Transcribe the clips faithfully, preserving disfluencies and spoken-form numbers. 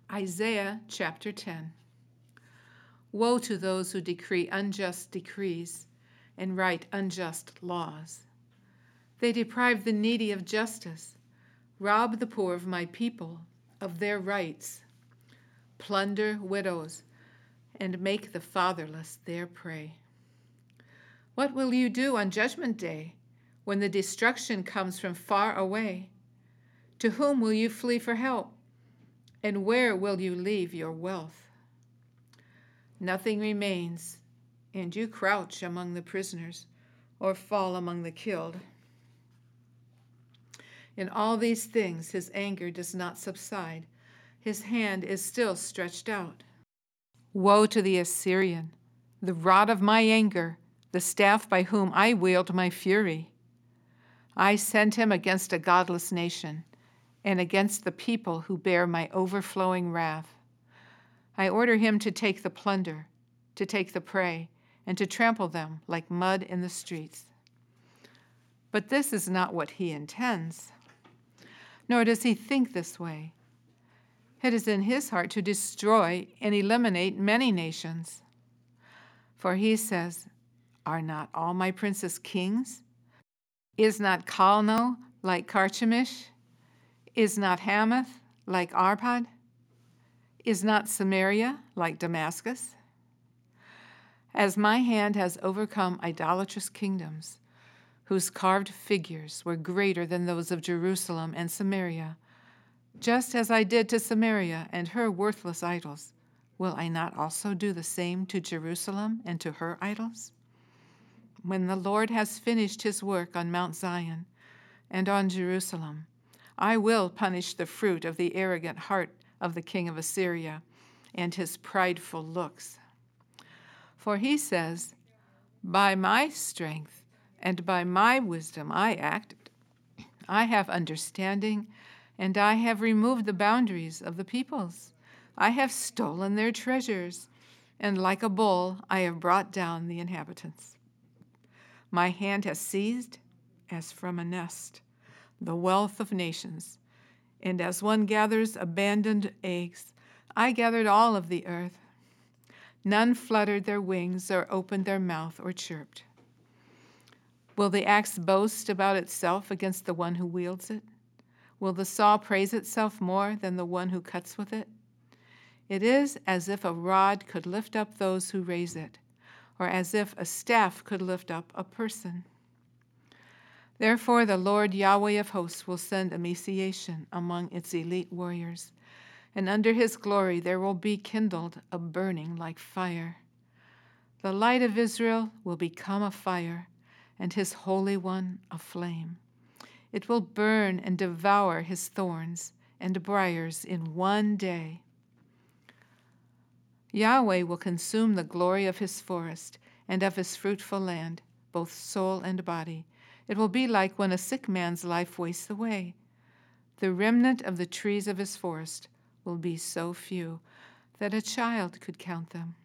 Isaiah chapter ten. Woe to those who decree unjust decrees and write unjust laws. They deprive the needy of justice, rob the poor of my people of their rights, plunder widows, and make the fatherless their prey. What will you do on Judgment Day when the destruction comes from far away? To whom will you flee for help? And where will you leave your wealth? Nothing remains, and you crouch among the prisoners or fall among the killed. In all these things his anger does not subside. His hand is still stretched out. Woe to the Assyrian, the rod of my anger, the staff by whom I wield my fury. I send him against a godless nation and against the people who bear my overflowing wrath. I order him to take the plunder, to take the prey, and to trample them like mud in the streets. But this is not what he intends, nor does he think this way. It is in his heart to destroy and eliminate many nations. For he says, "Are not all my princes kings? Is not Calno like Carchemish? Is not Hamath like Arpad? Is not Samaria like Damascus? As my hand has overcome idolatrous kingdoms, whose carved figures were greater than those of Jerusalem and Samaria, just as I did to Samaria and her worthless idols, will I not also do the same to Jerusalem and to her idols? When the Lord has finished his work on Mount Zion and on Jerusalem, I will punish the fruit of the arrogant heart of the king of Assyria and his prideful looks. For he says, by my strength and by my wisdom I acted. I have understanding, and I have removed the boundaries of the peoples. I have stolen their treasures, and like a bull I have brought down the inhabitants. My hand has seized, as from a nest, the wealth of nations, and as one gathers abandoned eggs, I gathered all of the earth. None fluttered their wings or opened their mouth or chirped. Will the axe boast about itself against the one who wields it? Will the saw praise itself more than the one who cuts with it? It is as if a rod could lift up those who raise it, or as if a staff could lift up a person. Therefore, the Lord Yahweh of hosts will send emaciation among its elite warriors, and under his glory there will be kindled a burning like fire. The light of Israel will become a fire, and his Holy One a flame. It will burn and devour his thorns and briars in one day. Yahweh will consume the glory of his forest and of his fruitful land, both soul and body. It will be like when a sick man's life wastes away. The remnant of the trees of his forest will be so few that a child could count them.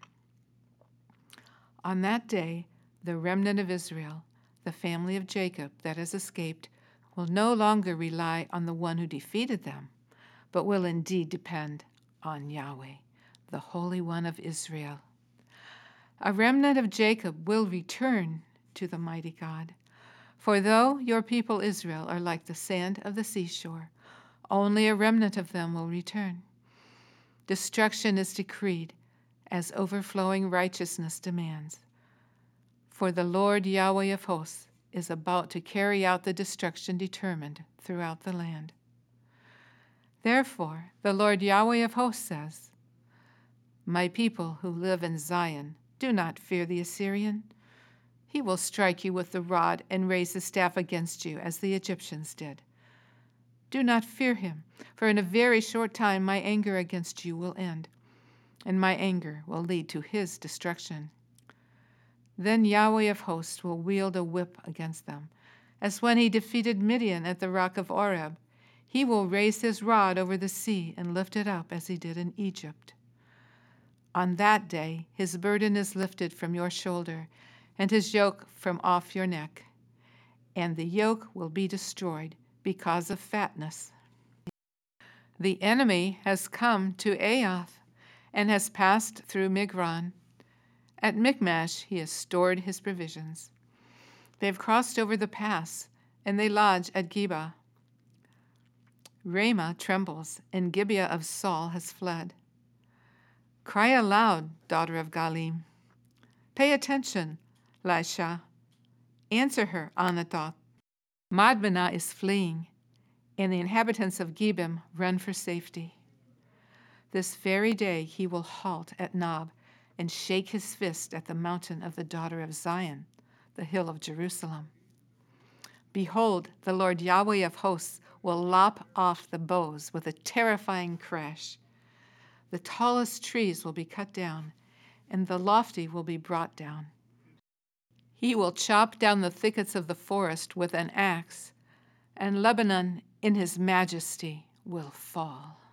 On that day, the remnant of Israel, the family of Jacob that has escaped, will no longer rely on the one who defeated them, but will indeed depend on Yahweh, the Holy One of Israel. A remnant of Jacob will return to the mighty God. For though your people Israel are like the sand of the seashore, only a remnant of them will return. Destruction is decreed as overflowing righteousness demands. For the Lord Yahweh of hosts is about to carry out the destruction determined throughout the land. Therefore, the Lord Yahweh of hosts says, my people who live in Zion, do not fear the Assyrian. He will strike you with the rod and raise the staff against you, as the Egyptians did. Do not fear him, for in a very short time my anger against you will end, and my anger will lead to his destruction. Then Yahweh of hosts will wield a whip against them, as when he defeated Midian at the rock of Oreb. He will raise his rod over the sea and lift it up as he did in Egypt. On that day his burden is lifted from your shoulder, and his yoke from off your neck, and the yoke will be destroyed because of fatness. The enemy has come to Aoth and has passed through Migron. At Michmash he has stored his provisions. They have crossed over the pass, and they lodge at Geba. Ramah trembles, and Gibeah of Saul has fled. Cry aloud, daughter of Galim. Pay attention, Laishah. Answer her, Anathoth. Madmenah is fleeing, and the inhabitants of Gebim run for safety. This very day he will halt at Nob and shake his fist at the mountain of the daughter of Zion, the hill of Jerusalem. Behold, the Lord Yahweh of hosts will lop off the boughs with a terrifying crash. The tallest trees will be cut down, and the lofty will be brought down. He will chop down the thickets of the forest with an axe, and Lebanon in his majesty will fall.